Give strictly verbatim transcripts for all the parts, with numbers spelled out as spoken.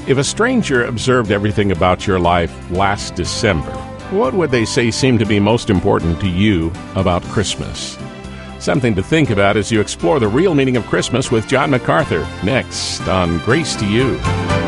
If a stranger observed everything about your life last December, what would they say seemed to be most important to you about Christmas? Something to think about as you explore the real meaning of Christmas with John MacArthur, next on Grace to You.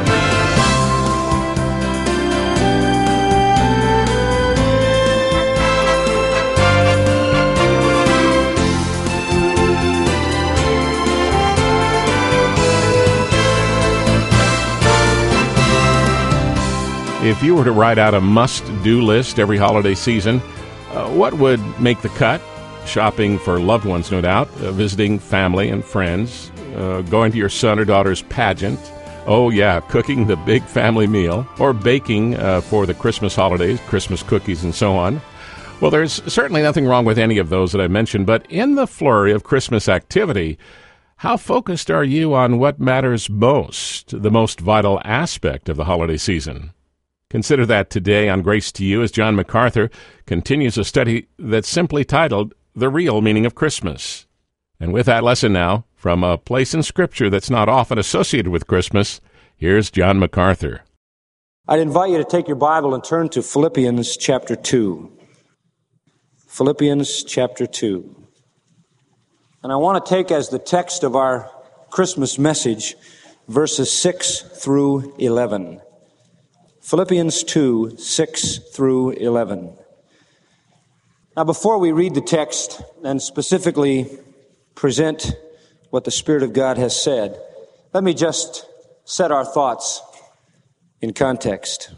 If you were to write out a must-do list every holiday season, uh, what would make the cut? Shopping for loved ones, no doubt, uh, visiting family and friends, uh, going to your son or daughter's pageant, oh yeah, cooking the big family meal, or baking uh, for the Christmas holidays, Christmas cookies and so on. Well, there's certainly nothing wrong with any of those that I mentioned, but in the flurry of Christmas activity, how focused are you on what matters most, the most vital aspect of the holiday season? Consider that today on Grace to You as John MacArthur continues a study that's simply titled The Real Meaning of Christmas. And with that lesson now, from a place in Scripture that's not often associated with Christmas, here's John MacArthur. I'd invite you to take your Bible and turn to Philippians chapter two. Philippians chapter two. And I want to take as the text of our Christmas message verses six through eleven. Philippians two, six through eleven. Now, before we read the text and specifically present what the Spirit of God has said, let me just set our thoughts in context.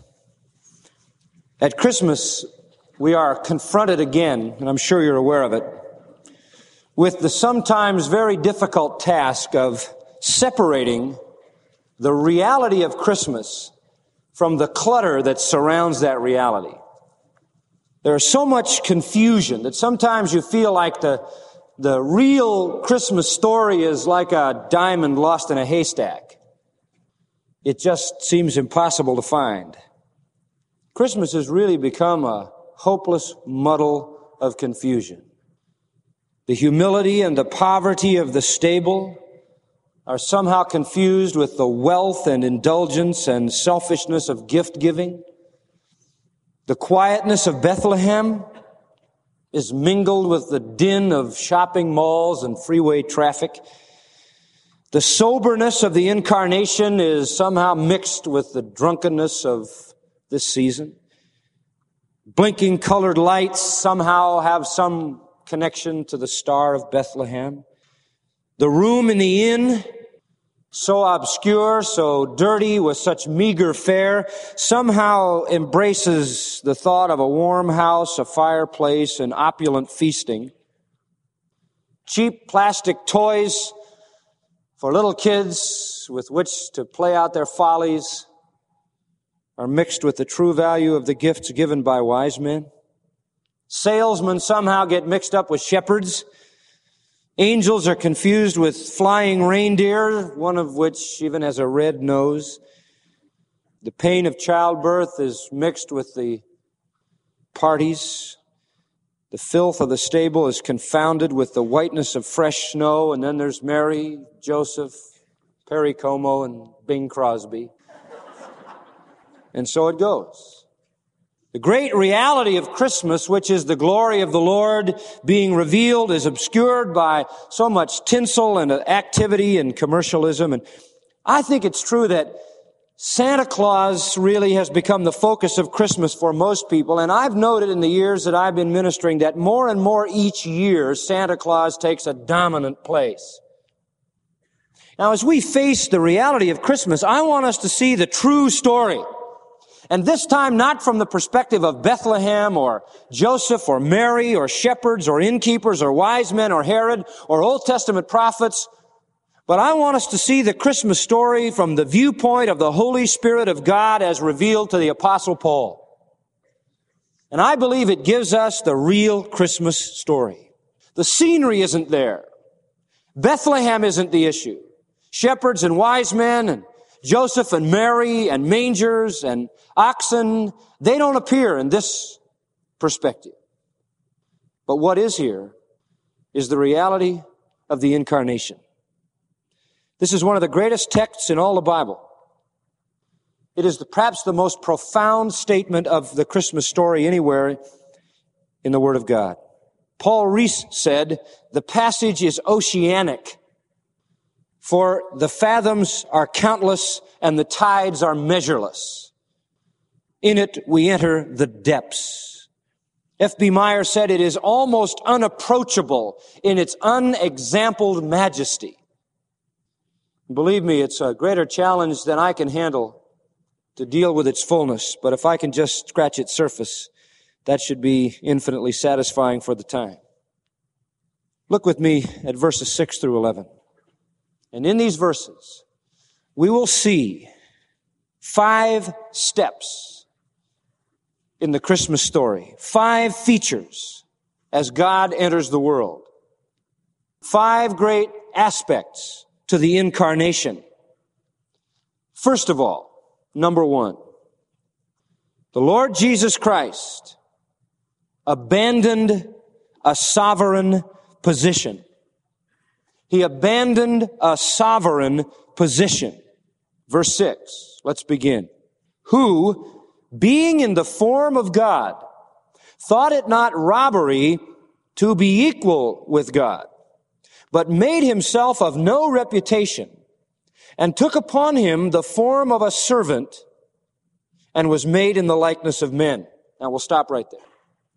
At Christmas, we are confronted again, and I'm sure you're aware of it, with the sometimes very difficult task of separating the reality of Christmas from the clutter that surrounds that reality. There's so much confusion that sometimes you feel like the, the real Christmas story is like a diamond lost in a haystack. It just seems impossible to find. Christmas has really become a hopeless muddle of confusion. The humility and the poverty of the stable are somehow confused with the wealth and indulgence and selfishness of gift-giving. The quietness of Bethlehem is mingled with the din of shopping malls and freeway traffic. The soberness of the incarnation is somehow mixed with the drunkenness of this season. Blinking colored lights somehow have some connection to the Star of Bethlehem. The room in the inn, so obscure, so dirty, with such meager fare, somehow embraces the thought of a warm house, a fireplace, and opulent feasting. Cheap plastic toys for little kids with which to play out their follies are mixed with the true value of the gifts given by wise men. Salesmen somehow get mixed up with shepherds. Angels are confused with flying reindeer, one of which even has a red nose. The pain of childbirth is mixed with the parties. The filth of the stable is confounded with the whiteness of fresh snow. And then there's Mary, Joseph, Perry Como, and Bing Crosby. And so it goes. The great reality of Christmas, which is the glory of the Lord being revealed, is obscured by so much tinsel and activity and commercialism. And I think it's true that Santa Claus really has become the focus of Christmas for most people. And I've noted in the years that I've been ministering that more and more each year, Santa Claus takes a dominant place. Now, as we face the reality of Christmas, I want us to see the true story. And this time, not from the perspective of Bethlehem or Joseph or Mary or shepherds or innkeepers or wise men or Herod or Old Testament prophets, but I want us to see the Christmas story from the viewpoint of the Holy Spirit of God as revealed to the Apostle Paul. And I believe it gives us the real Christmas story. The scenery isn't there. Bethlehem isn't the issue. Shepherds and wise men and Joseph and Mary and mangers and oxen, they don't appear in this perspective. But what is here is the reality of the incarnation. This is one of the greatest texts in all the Bible. It is the, perhaps the most profound statement of the Christmas story anywhere in the Word of God. Paul Rees said, the passage is oceanic, for the fathoms are countless and the tides are measureless. In it we enter the depths. F B Meyer said it is almost unapproachable in its unexampled majesty. Believe me, it's a greater challenge than I can handle to deal with its fullness, but if I can just scratch its surface, that should be infinitely satisfying for the time. Look with me at verses six through eleven. And in these verses, we will see five steps in the Christmas story. Five features as God enters the world. Five great aspects to the incarnation. First of all, number one, the Lord Jesus Christ abandoned a sovereign position. He abandoned a sovereign position. Verse six, let's begin. Who, being in the form of God, thought it not robbery to be equal with God, but made himself of no reputation, and took upon him the form of a servant, and was made in the likeness of men. Now we'll stop right there.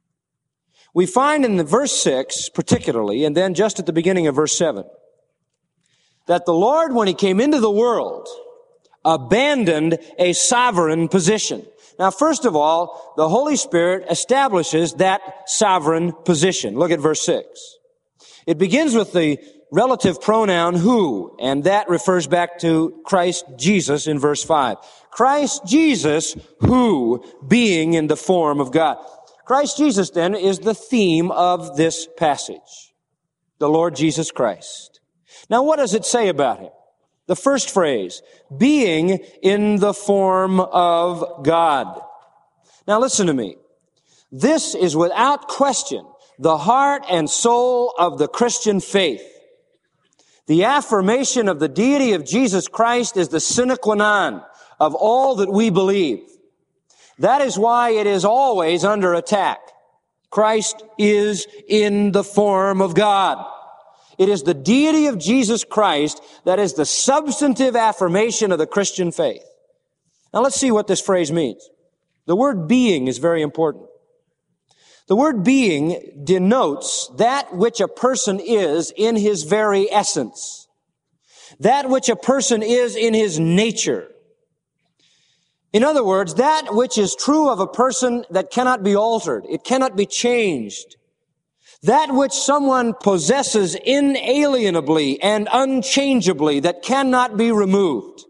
We find in the verse six, particularly, and then just at the beginning of verse seven, that the Lord, when he came into the world, abandoned a sovereign position. Now, first of all, the Holy Spirit establishes that sovereign position. Look at verse six. It begins with the relative pronoun who, and that refers back to Christ Jesus in verse five. Christ Jesus, who, being in the form of God. Christ Jesus, then, is the theme of this passage. The Lord Jesus Christ. Now, what does it say about him? The first phrase, being in the form of God. Now, listen to me. This is without question the heart and soul of the Christian faith. The affirmation of the deity of Jesus Christ is the sine qua non of all that we believe. That is why it is always under attack. Christ is in the form of God. It is the deity of Jesus Christ that is the substantive affirmation of the Christian faith. Now let's see what this phrase means. The word being is very important. The word being denotes that which a person is in his very essence. That which a person is in his nature. In other words, that which is true of a person that cannot be altered. It cannot be changed. That which someone possesses inalienably and unchangeably that cannot be removed.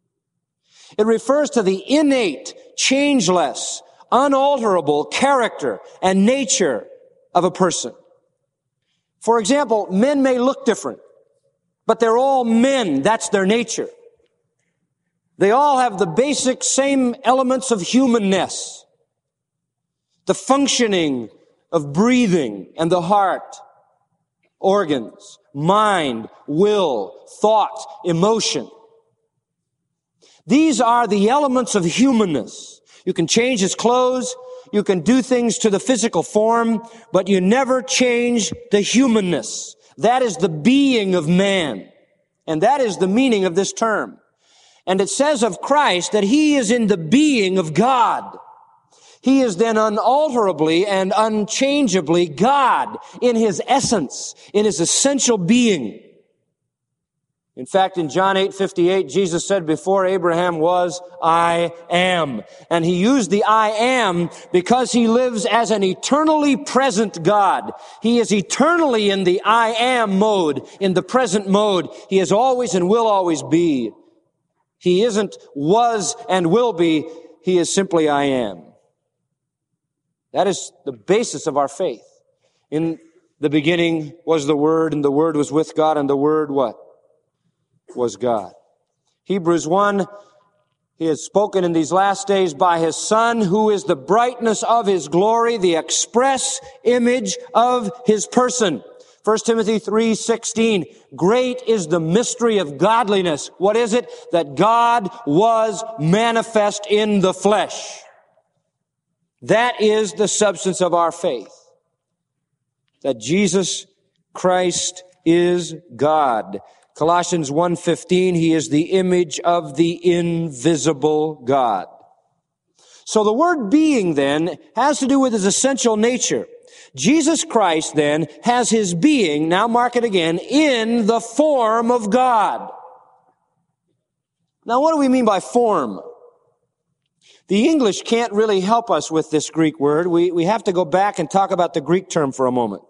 It refers to the innate, changeless, unalterable character and nature of a person. For example, men may look different, but they're all men. That's their nature. They all have the basic same elements of humanness. The functioning of breathing and the heart, organs, mind, will, thought, emotion. These are the elements of humanness. You can change his clothes, you can do things to the physical form, but you never change the humanness. That is the being of man. And that is the meaning of this term. And it says of Christ that he is in the being of God. He is then unalterably and unchangeably God in his essence, in his essential being. In fact, in John eight fifty-eight, Jesus said, before Abraham was, I am. And he used the I am because he lives as an eternally present God. He is eternally in the I am mode, in the present mode. He is always and will always be. He isn't was and will be. He is simply I am. That is the basis of our faith. In the beginning was the Word, and the Word was with God, and the Word what? Was God. Hebrews one, he has spoken in these last days by his Son, who is the brightness of his glory, the express image of his person. First Timothy three sixteen, great is the mystery of godliness. What is it? That God was manifest in the flesh. That is the substance of our faith. That Jesus Christ is God. Colossians one fifteen, He is the image of the invisible God. So the word being then has to do with His essential nature. Jesus Christ then has His being, now mark it again, in the form of God. Now what do we mean by form? The English can't really help us with this Greek word. We, we have to go back and talk about the Greek term for a moment.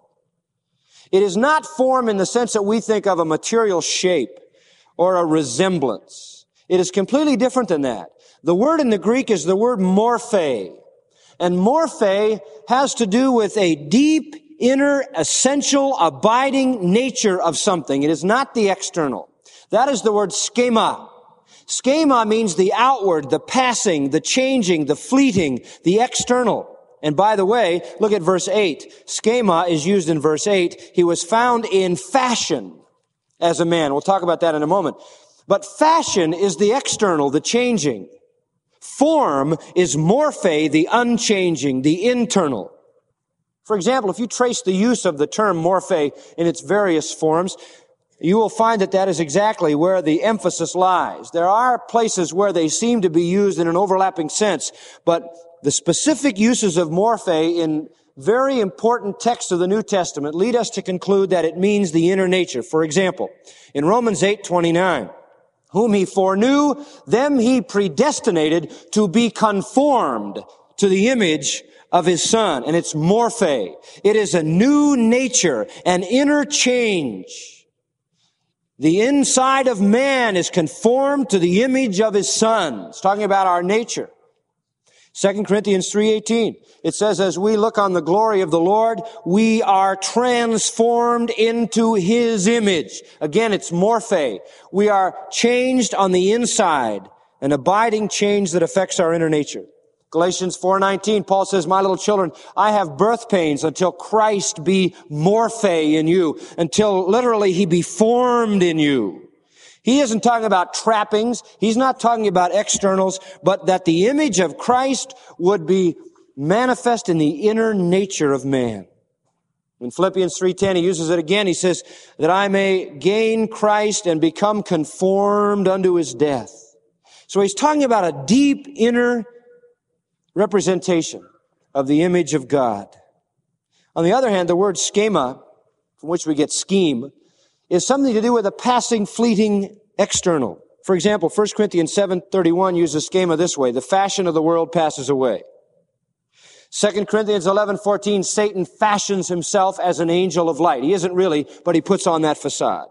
It is not form in the sense that we think of a material shape or a resemblance. It is completely different than that. The word in the Greek is the word morphe. And morphe has to do with a deep, inner, essential, abiding nature of something. It is not the external. That is the word schema. Schema means the outward, the passing, the changing, the fleeting, the external. And by the way, look at verse eight. Schema is used in verse eight. He was found in fashion as a man. We'll talk about that in a moment. But fashion is the external, the changing. Form is morphe, the unchanging, the internal. For example, if you trace the use of the term morphe in its various forms, you will find that that is exactly where the emphasis lies. There are places where they seem to be used in an overlapping sense, but the specific uses of morphe in very important texts of the New Testament lead us to conclude that it means the inner nature. For example, in Romans eight twenty-nine, whom He foreknew, them He predestinated to be conformed to the image of His Son. And it's morphe. It is a new nature, an inner change. The inside of man is conformed to the image of His Son. It's talking about our nature. Second Corinthians three eighteen, it says, as we look on the glory of the Lord, we are transformed into His image. Again, it's morphe. We are changed on the inside, an abiding change that affects our inner nature. Galatians four nineteen, Paul says, my little children, I have birth pains until Christ be morphe in you, until literally He be formed in you. He isn't talking about trappings. He's not talking about externals, but that the image of Christ would be manifest in the inner nature of man. In Philippians three ten, he uses it again. He says, that I may gain Christ and become conformed unto His death. So he's talking about a deep inner representation of the image of God. On the other hand, the word schema, from which we get scheme, is something to do with a passing, fleeting external. For example, First Corinthians seven thirty-one uses schema this way: the fashion of the world passes away. Second Corinthians eleven fourteen, Satan fashions himself as an angel of light. He isn't really, but he puts on that facade.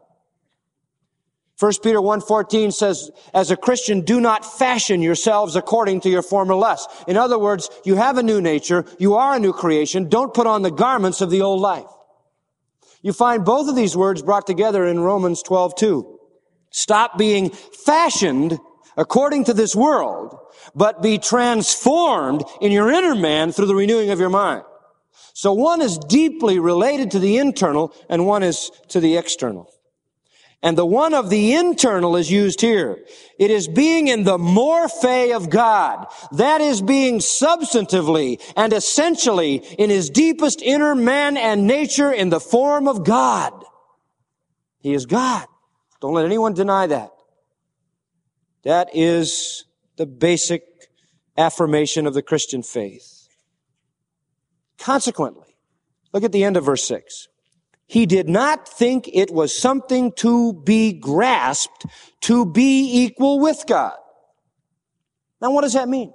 First Peter one fourteen says, as a Christian, do not fashion yourselves according to your former lusts. In other words, you have a new nature, you are a new creation, don't put on the garments of the old life. You find both of these words brought together in Romans twelve two. Stop being fashioned according to this world, but be transformed in your inner man through the renewing of your mind. So one is deeply related to the internal, and one is to the external. And the one of the internal is used here. It is being in the morphe of God. That is being substantively and essentially in His deepest inner man and nature in the form of God. He is God. Don't let anyone deny that. That is the basic affirmation of the Christian faith. Consequently, look at the end of verse six. He did not think it was something to be grasped to be equal with God. Now, what does that mean?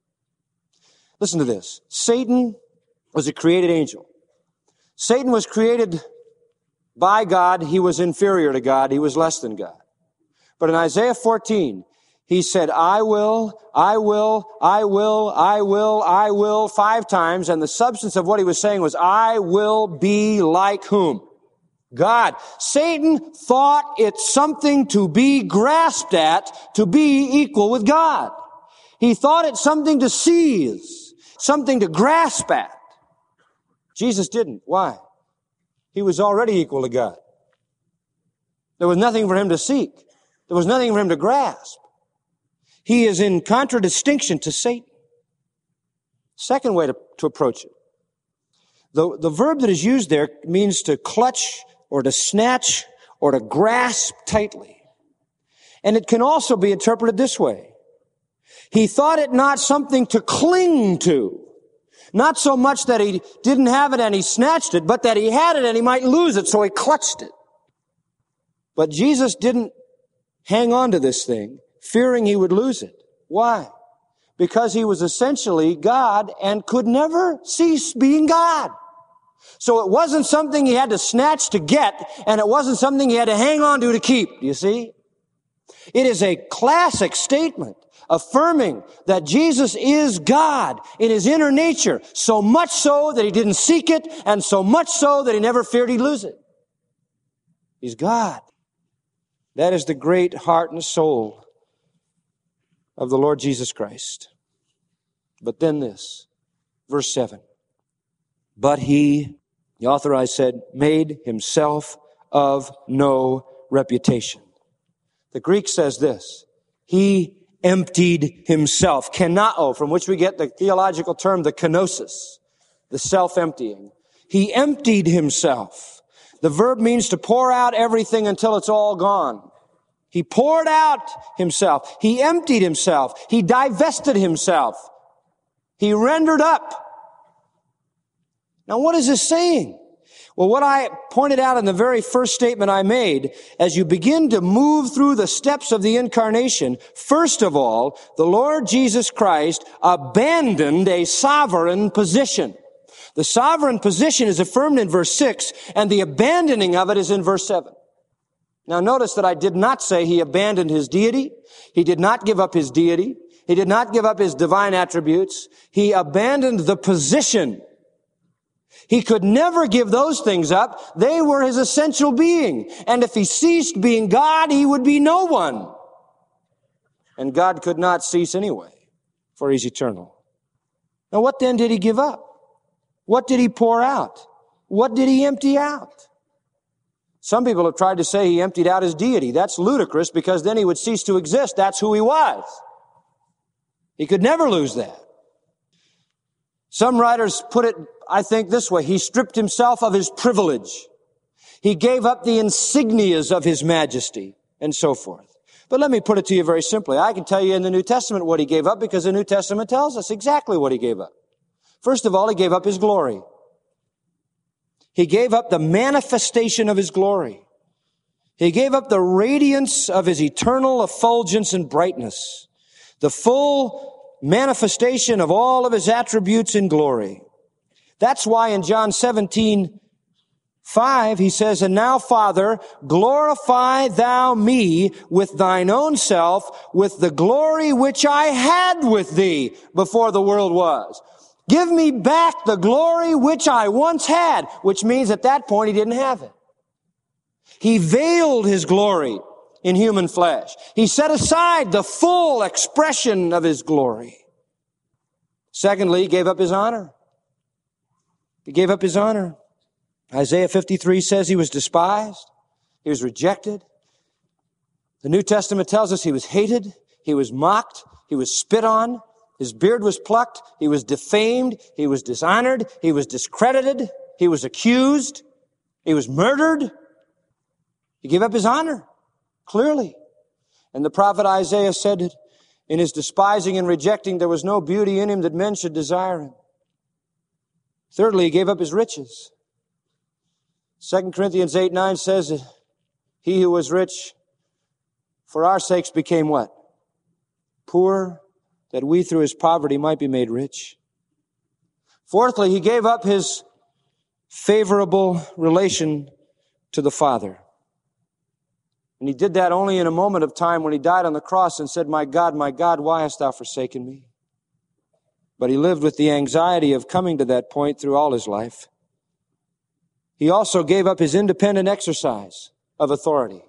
Listen to this. Satan was a created angel. Satan was created by God. He was inferior to God. He was less than God. But in Isaiah fourteen, he said, I will, I will, I will, I will, I will, five times. And the substance of what he was saying was, I will be like whom? God. Satan thought it's something to be grasped at, to be equal with God. He thought it's something to seize, something to grasp at. Jesus didn't. Why? He was already equal to God. There was nothing for him to seek. There was nothing for him to grasp. He is in contradistinction to Satan. Second way to, to approach it. The, the verb that is used there means to clutch or to snatch or to grasp tightly. And it can also be interpreted this way. He thought it not something to cling to. Not so much that he didn't have it and he snatched it, but that he had it and he might lose it, so he clutched it. But Jesus didn't hang on to this thing, fearing he would lose it. Why? Because he was essentially God and could never cease being God. So it wasn't something he had to snatch to get, and it wasn't something he had to hang on to to keep. Do you see? It is a classic statement affirming that Jesus is God in his inner nature, so much so that he didn't seek it, and so much so that he never feared he'd lose it. He's God. That is the great heart and soul of the Lord Jesus Christ. But then this, verse seven. But he, the author I said, made himself of no reputation. The Greek says this, he emptied himself, kenao, from which we get the theological term, the kenosis, the self-emptying. He emptied himself. The verb means to pour out everything until it's all gone. He poured out himself. He emptied himself. He divested himself. He rendered up. Now, what is this saying? Well, what I pointed out in the very first statement I made, as you begin to move through the steps of the incarnation, first of all, the Lord Jesus Christ abandoned a sovereign position. The sovereign position is affirmed in verse six, and the abandoning of it is in verse seven. Now notice that I did not say he abandoned his deity. He did not give up his deity. He did not give up his divine attributes. He abandoned the position. He could never give those things up. They were his essential being. And if he ceased being God, he would be no one. And God could not cease anyway, for he's eternal. Now what then did he give up? What did he pour out? What did he empty out? Some people have tried to say he emptied out his deity. That's ludicrous, because then he would cease to exist. That's who he was. He could never lose that. Some writers put it, I think, this way. He stripped himself of his privilege. He gave up the insignias of his majesty, and so forth. But let me put it to you very simply. I can tell you in the New Testament what he gave up, because the New Testament tells us exactly what he gave up. First of all, he gave up his glory. He gave up the manifestation of his glory. He gave up the radiance of his eternal effulgence and brightness, the full manifestation of all of his attributes in glory. That's why in John seventeen five, he says, and now, Father, glorify thou me with thine own self, with the glory which I had with thee before the world was. Give me back the glory which I once had, which means at that point he didn't have it. He veiled his glory in human flesh. He set aside the full expression of his glory. Secondly, he gave up his honor. He gave up his honor. Isaiah fifty-three says he was despised. He was rejected. The New Testament tells us he was hated. He was mocked. He was spit on. His beard was plucked. He was defamed. He was dishonored. He was discredited. He was accused. He was murdered. He gave up his honor, clearly. And the prophet Isaiah said, in his despising and rejecting, there was no beauty in him that men should desire him. Thirdly, he gave up his riches. Second Corinthians eight nine says that he who was rich for our sakes became what? Poor, that we through his poverty might be made rich. Fourthly, he gave up his favorable relation to the Father. And he did that only in a moment of time when he died on the cross and said, my God, my God, why hast thou forsaken me? But he lived with the anxiety of coming to that point through all his life. He also gave up his independent exercise of authority.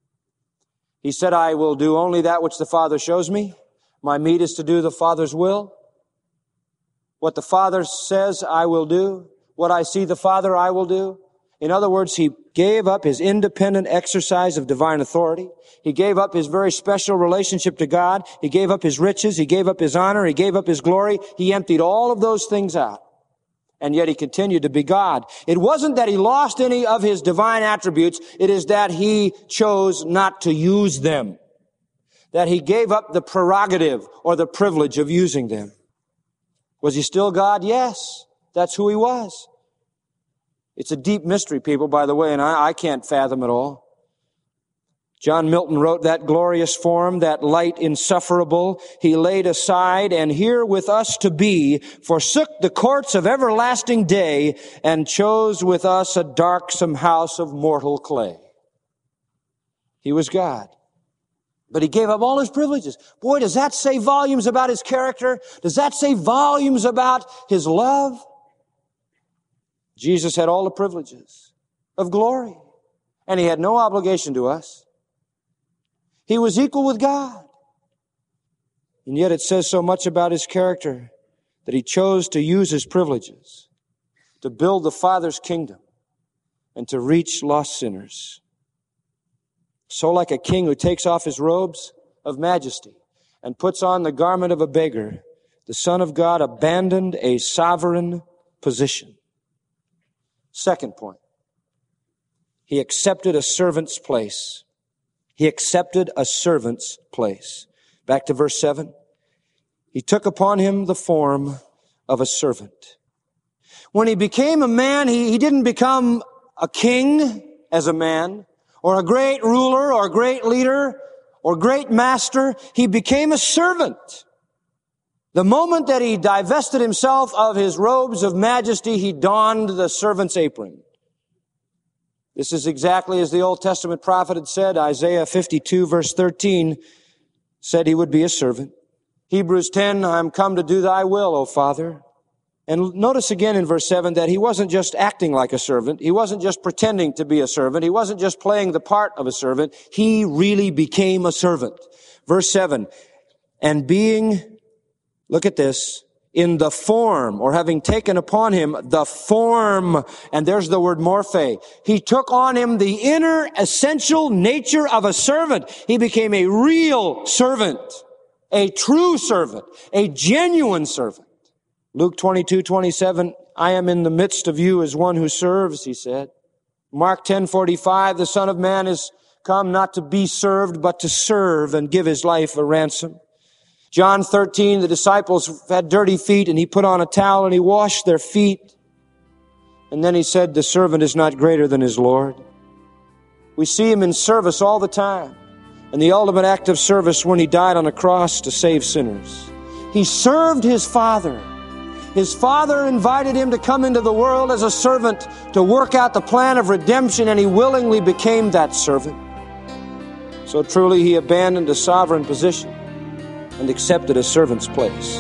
He said, I will do only that which the Father shows me. My meat is to do the Father's will. What the Father says, I will do. What I see the Father, I will do. In other words, he gave up his independent exercise of divine authority. He gave up his very special relationship to God. He gave up his riches. He gave up his honor. He gave up his glory. He emptied all of those things out. And yet he continued to be God. It wasn't that he lost any of his divine attributes. It is that he chose not to use them. That he gave up the prerogative or the privilege of using them. Was he still God? Yes. That's who he was. It's a deep mystery, people, by the way, and I, I can't fathom it all. John Milton wrote, that glorious form, that light insufferable, he laid aside, and here with us to be, forsook the courts of everlasting day, and chose with us a darksome house of mortal clay. He was God. But he gave up all his privileges. Boy, does that say volumes about his character? Does that say volumes about his love? Jesus had all the privileges of glory, and he had no obligation to us. He was equal with God. And yet it says so much about his character that he chose to use his privileges to build the Father's kingdom and to reach lost sinners. So like a king who takes off his robes of majesty and puts on the garment of a beggar, the Son of God abandoned a sovereign position. Second point, he accepted a servant's place. He accepted a servant's place. Back to verse seven. He took upon him the form of a servant. When he became a man, he, he didn't become a king as a man, or a great ruler, or a great leader, or great master. He became a servant. The moment that he divested himself of his robes of majesty, he donned the servant's apron. This is exactly as the Old Testament prophet had said. Isaiah fifty-two verse thirteen said he would be a servant. Hebrews ten, I am come to do thy will, O Father. And notice again in verse seven that he wasn't just acting like a servant. He wasn't just pretending to be a servant. He wasn't just playing the part of a servant. He really became a servant. Verse seven, and being, look at this, in the form, or having taken upon him the form, and there's the word morphe. He took on him the inner essential nature of a servant. He became a real servant, a true servant, a genuine servant. Luke twenty-two twenty-seven, I am in the midst of you as one who serves, he said. Mark ten forty-five, the Son of Man is come not to be served, but to serve and give his life a ransom. John thirteen, the disciples had dirty feet, and he put on a towel and he washed their feet. And then he said, the servant is not greater than his Lord. We see him in service all the time. And the ultimate act of service when he died on a cross to save sinners. He served his Father. His Father invited him to come into the world as a servant to work out the plan of redemption, and he willingly became that servant. So truly he abandoned a sovereign position and accepted a servant's place.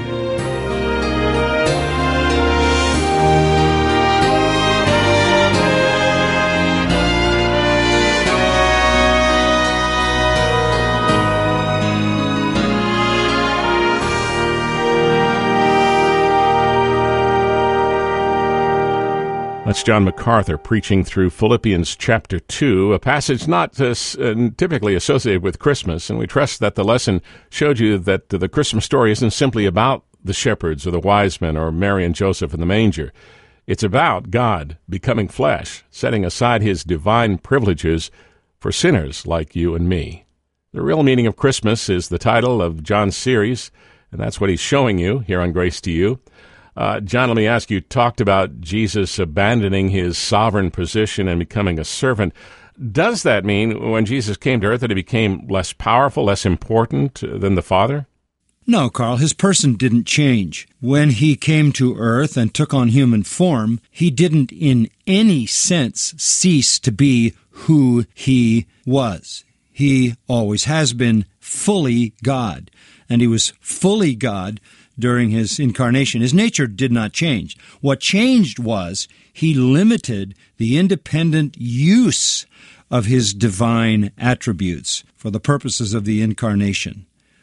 That's John MacArthur preaching through Philippians chapter two, a passage not uh, typically associated with Christmas, and we trust that the lesson showed you that the Christmas story isn't simply about the shepherds or the wise men or Mary and Joseph in the manger. It's about God becoming flesh, setting aside his divine privileges for sinners like you and me. The Real Meaning of Christmas is the title of John's series, and that's what he's showing you here on Grace to You. Uh, John, let me ask you, talked about Jesus abandoning his sovereign position and becoming a servant. Does that mean when Jesus came to earth that he became less powerful, less important than the Father? No, Carl, his person didn't change. When he came to earth and took on human form, he didn't in any sense cease to be who he was. He always has been fully God, and he was fully God during his incarnation. His nature did not change. What changed was he limited the independent use of his divine attributes for the purposes of the incarnation.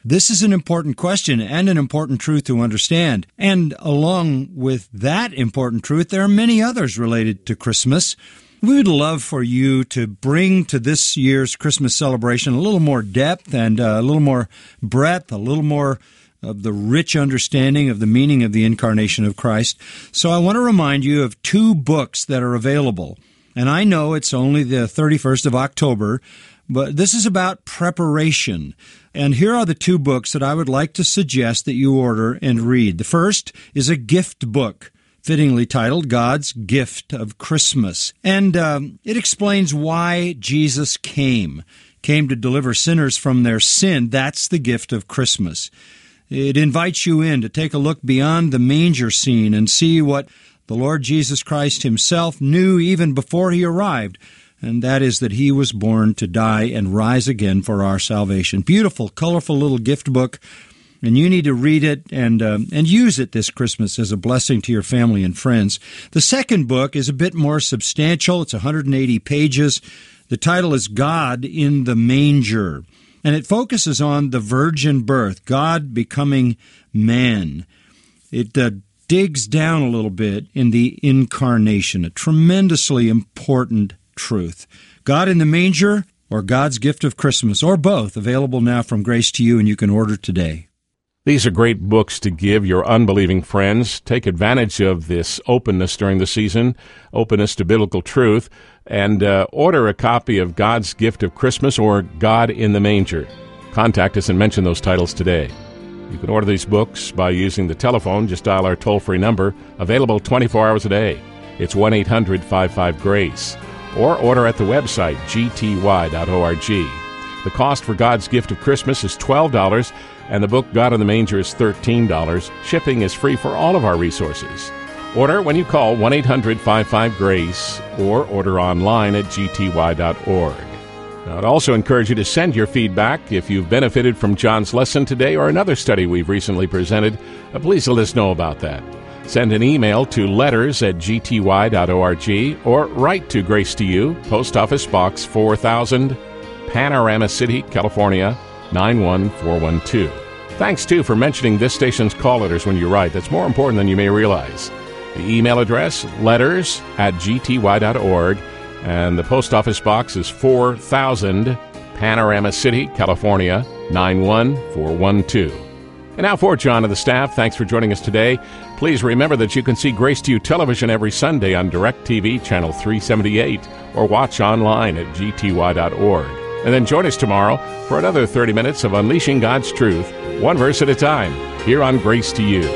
This is an important question and an important truth to understand. And along with that important truth, there are many others related to Christmas. We would love for you to bring to this year's Christmas celebration a little more depth and a little more breadth, a little more of the rich understanding of the meaning of the incarnation of Christ. So I want to remind you of two books that are available. And I know it's only the thirty-first of October, but this is about preparation. And here are the two books that I would like to suggest that you order and read. The first is a gift book, fittingly titled God's Gift of Christmas. And um, it explains why Jesus came, came to deliver sinners from their sin. That's the gift of Christmas. It invites you in to take a look beyond the manger scene and see what the Lord Jesus Christ himself knew even before he arrived, and that is that he was born to die and rise again for our salvation. Beautiful, colorful little gift book, and you need to read it and um, and use it this Christmas as a blessing to your family and friends. The second book is a bit more substantial. It's one hundred eighty pages. The title is God in the Manger, and it focuses on the virgin birth, God becoming man. It uh, digs down a little bit in the incarnation, a tremendously important truth. God in the Manger or God's Gift of Christmas, or both, available now from Grace to You, and you can order today. These are great books to give your unbelieving friends. Take advantage of this openness during the season, openness to biblical truth, and uh, order a copy of God's Gift of Christmas or God in the Manger. Contact us and mention those titles today. You can order these books by using the telephone. Just dial our toll-free number, available twenty-four hours a day. It's one eight hundred five five GRACE. Or order at the website, g t y dot org. The cost for God's Gift of Christmas is twelve dollars, and the book God in the Manger is thirteen dollars. Shipping is free for all of our resources. Order when you call one eight hundred five five GRACE or order online at g t y dot org. Now, I'd also encourage you to send your feedback. If you've benefited from John's lesson today or another study we've recently presented, uh, please let us know about that. Send an email to letters at g t y dot org or write to Grace to You, Post Office Box four thousand, Panorama City, California, nine one four one two. Thanks, too, for mentioning this station's call letters when you write. That's more important than you may realize. The email address, letters at g t y dot org, and the Post Office Box is four thousand, Panorama City, California, nine one four one two. And now for John and the staff, thanks for joining us today. Please remember that you can see Grace to You television every Sunday on DirecTV Channel three seventy-eight or watch online at g t y dot org. And then join us tomorrow for another thirty minutes of Unleashing God's Truth, one verse at a time, here on Grace to You.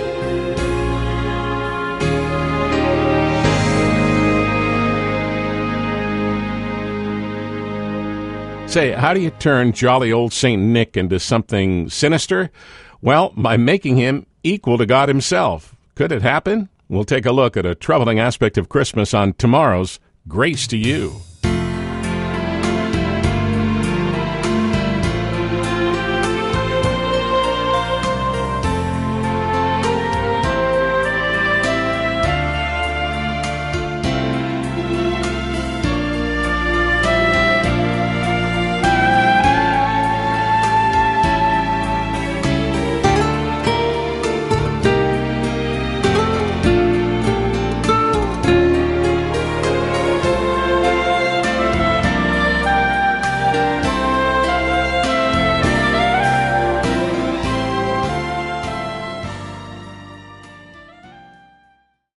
Say, how do you turn jolly old Saint Nick into something sinister? Well, by making him equal to God himself. Could it happen? We'll take a look at a troubling aspect of Christmas on tomorrow's Grace to You.